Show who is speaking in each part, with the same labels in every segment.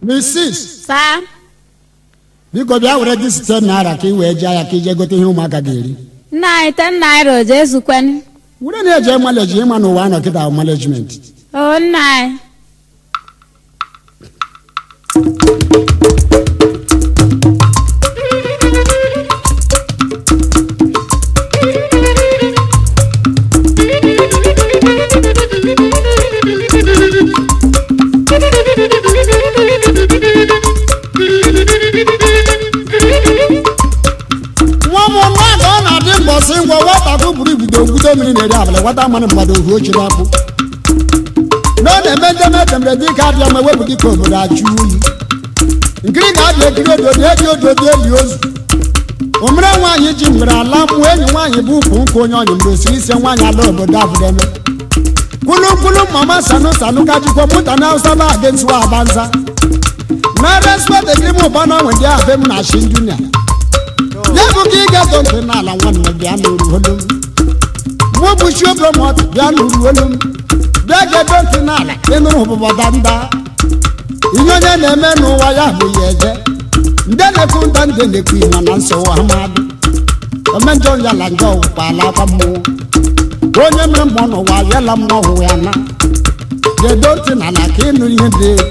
Speaker 1: Mrs.
Speaker 2: Sa.
Speaker 1: Biko bịa were gị site naira ka ị wee jee ya ka ije gote ihe ụmụaka ga-eri.
Speaker 2: Nna anyị 10 naira o je ezukweni.
Speaker 1: Were na-eje maleji ịma n'ụwa anọ kịta management.
Speaker 2: O nna anyị.
Speaker 1: Ngwa wata ko buru bido gudo mmiri na-eri abala wata mmanụ mmadụ ohu ochi na-akpụ na ọ na-eme ndemedemre dị ka abịa ma wepụ gị ka obodo achụ oyi nkiri ga-abịa ekiri ododo eji ododo eli ozu omere nwaanyị ji mgbere ala mmụọ enyi nwaanyị bụ ụkwụ nkụ onye ọnyị mgbe osiri ise nwaanyị ala obodo abụdeme kwulukwulu mama sanu ka jikwa mụta na hausa ba aga nsuwa abanza na respect ekiri m ụba na onwe ndị abe m na shi junior Never get on the Nala one of the Anulum. What was your promote? The Anulum. They get on the Nala, they know about Danda. You know, the men who I have yet. Then I put down the Queen and so Ahmad. A man John Yalango, Palapamo. One of Mono, while Yalam no Wana. They don't in Nala came in the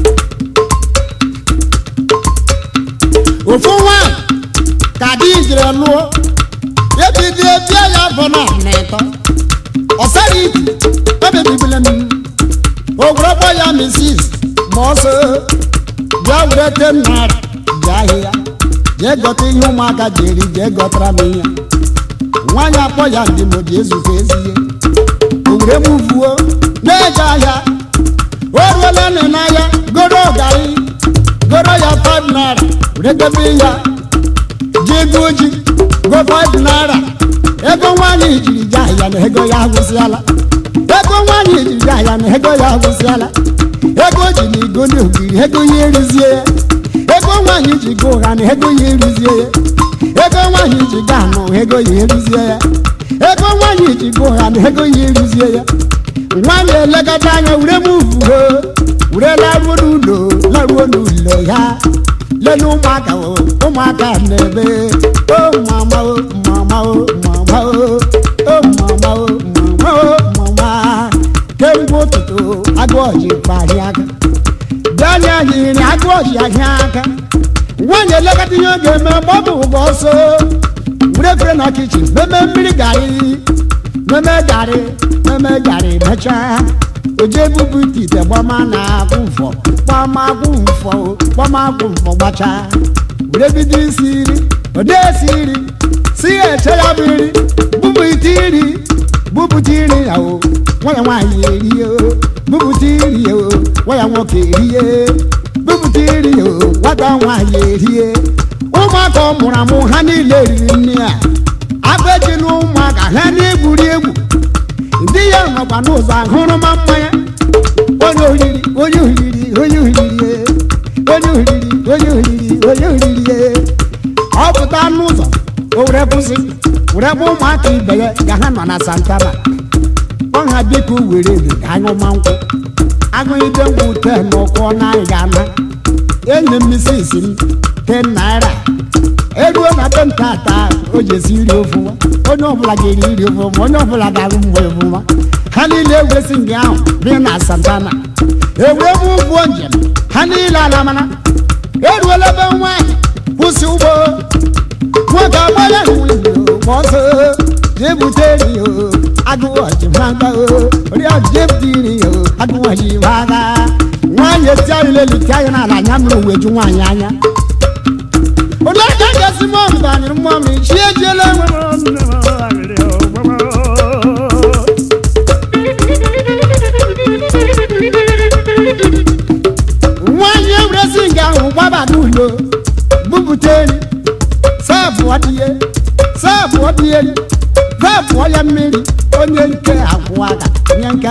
Speaker 1: coup. For one. Kadi jirelo ebi di bia ya bona neto osari bebe biblem ogro ya Mrs. Mose bia wrete na jahia je gote yuma ga jeri je gotra miya nwanya po ya ndi mo Jesu fezie ogre muvuo na jahia orwele ne na ya goro ya 5 naira wrete biya Jegoji go 5 naira ego nwanyị jiri jahia na ego ya agwụsịala ego nwanyị jiri jahia na ego ya agwụsịala ego ji na igo na ogiri ego ya erizie ya ego nwanyị ji go ha na ego ya erizie ya ego nwanyị ji ga anụ ego ya erizie ya ego nwanyị ji go ha na ego ya erizie ya nwanyị elekọta anya wure m uvuo wure laruo n'ụlọ ya lenu ụmụaka n'ebe o mama o mama o mama o o mama o mama o mama kemgbe ụtụtụ agụọji kpahịa aka dani anyị iri agụọji ahịa aka nwanyị elekọta ihe ọ ga-eme gbọbụ ụgbọ ọsọ were efere na kichin meme mmiri meme garị mechaa oje bubu ite gbama na akwụfọ gbama gbacha were bido isiri ode esiri si eche ya biri bubuta iri ya o nwanya nwaanyị erie bubuta iri ya o nwanya nwoke erie bubuta iri ya o nwata nwaanyị erie ụmụaka ọ mụrụ amụ ha niile riri nne ya agbaji na ụmụaka ha na-egwuri egwu ndị ya nọkwa n'ụzọ ahụrụ ma mmanya onye ohiri ọ pụta n'ụzọ o were kwụsị were bụ ụmụaka ibe ya ga ha nọ na Santana ọha biko were ede ka anyụma nkwụ agụide ngwụ 10 n'ụkwụ na ga-ana enye Mrs. m 10 naira eruo na be ntata o ji esi iri ofụma onye ọbụla ga-eri iri ofụma onye ọbụla ga-arụ mgbe ofụma ha niile egwesi ndị ahụ bi na Santana ewere m ụgbọ njem ha niile ala mana eruola ebe nwaanyị kwụsị ụgbọ nwoke agbara ọsọ jebute eri agụọji maga jebute iri agụọji maga nwaanyị eti anyị lelite anyị n'ala anya mụrụ uwe ju nwaanyị anya onye aka gasị mọm banyere mmọmị chi ejiela nwaanyị ewurezi nga ahụ gbaba n'ụlọ bupụta eri sapụ ya mmiri onye nke akwụ aka onye nke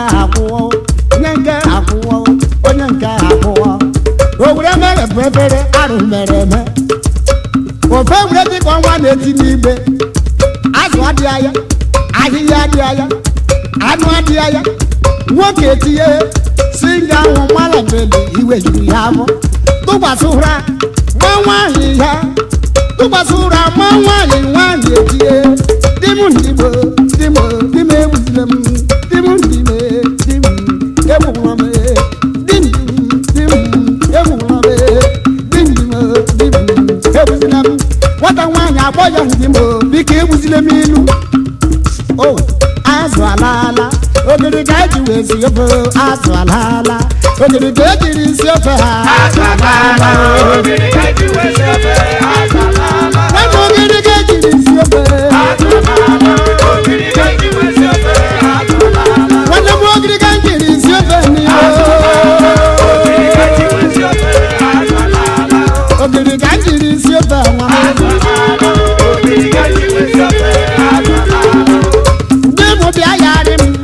Speaker 1: akwụọ o were mere bụ efere arụ mere eme ofe were dịka ọnwa na-eti n'igbe azụ adịghị anya ahịhịa adịghị anya anụ adịghị anya nwoke etinye si nga ahụ mara beli iwe juru ya afọ basura mama ya tu basura mama ya wani etie dimu muslim dimu ebulame ebulame wata wani aboya dimu bike ebulame ilu oh azwalala ogiri gaji wezi yobo azwalala ogiri gaji risi yobo azwalala ogiri gaji wezi yobo azwalala ogiri gaji risi yobo azwalala ogiri gaji wezi yobo azwalala wala ogiri gaji risi yobo ni ogiri gaji wezi yobo azwalala ogiri gaji risi yobo azwalala ogiri gaji wezi yobo azwalala demo bi ayare mi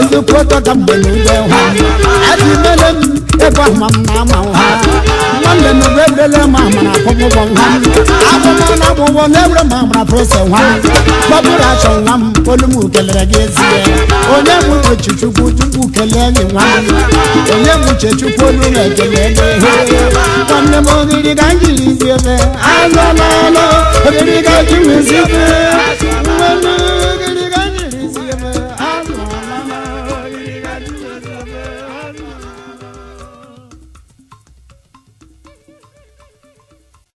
Speaker 1: ezi kwota ka mgbe n'ugbe ha ati mele m ebe ahụ m na-ama ha nwanne m ebele ma amara akwụkwọ ha akwụkwọ na akwụkwọ na-ewere ma amara prose ha gbapụrụ achọ nwa m olu m kelere gị ezie onye m uche chukwu chukwu kelee gị nwa m onye m uche chukwu olu na-ekele gị nwanne m ogiri ka njiri zi ebe azọ n'ọlụ ogiri ka ji nwezi ebe